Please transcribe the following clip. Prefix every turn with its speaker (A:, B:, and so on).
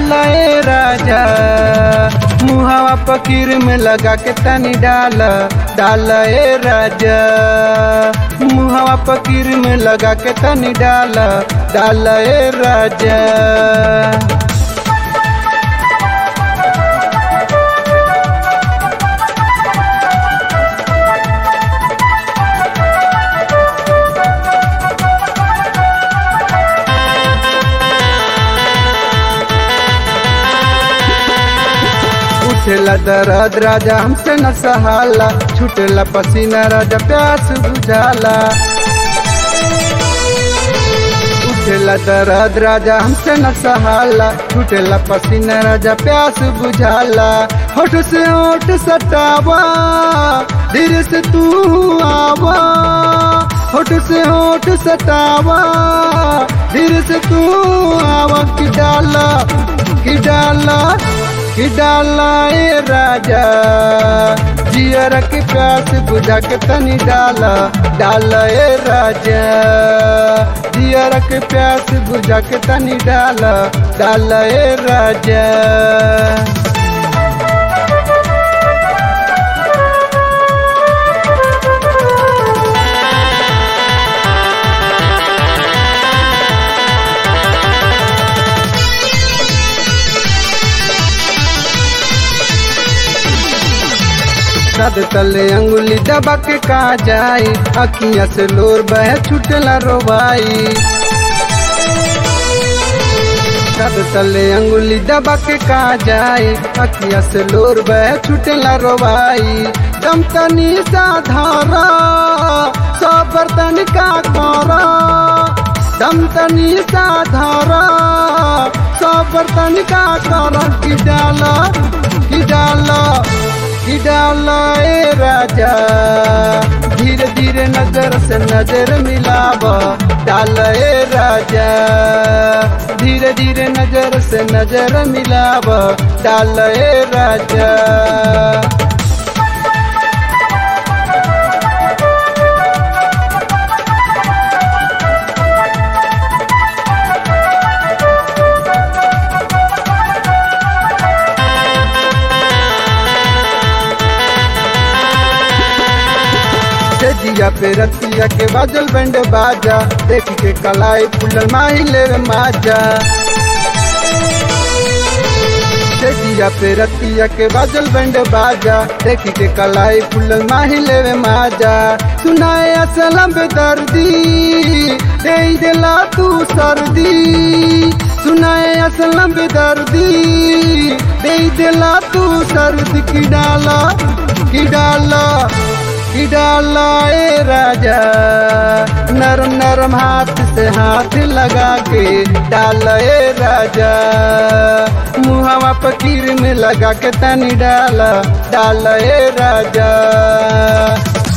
A: डाल ए राजा, मुहावा पकीर में लगा के तनी डाल ए राजा, मुहावा पकीर में लगा के तनी डाल ए राजा। उठेला दर्द राजा हमसे न सहाला, छूटेला पसीना राजा प्यास बुझाला। उठेला दर्द राजा हमसे न सहाला, छूटेला पसीना राजा प्यास बुझाला। होठ से होठ सटावा, धीरे से तू आवा, होठ से होठ सटावा, धीरे से तू आवा। कि डाला ए राजा, जियर के प्यास बुझा के तनी डाला ए राजा, जियर के प्यास बुझा के तनी डाला ए राजा। सद तले अंगुली दबा के कहा जाई, अखियां से लोर बह छुटला रोवाई। सद तले अंगुली दबा के कहा जाई, अखियां से लोर बह छुटला रोवाई। दम तनी सा धारा, सब बर्तन का कोरा, दम तनी सा धारा, सब बर्तन का कोरा। कि डाला ए राजा, धीरे धीरे नजर से नजर मिलावा, डाल ए राजा, धीरे धीरे नजर से नजर मिलावा, डाल ए राजा। जिया पे रतिया के बाजल बैंड बाजा, देख के कलाई फुलल माही लेवे माजा। जिया पे रतिया के बाजल बैंड बाजा, देख के कलाई फुलल माही लेवे माजा। सुनाए असलम बेदर्दी, दे दिला तू सर्दी, सुनाए असलम बेदर्दी, दे दिला तू सर्दी। कि डाला ए राजा, नरम नरम हाथ से हाथ लगा के डाल ए राजा, मुहावा पकीर में लगा के तनी डाल ए राजा।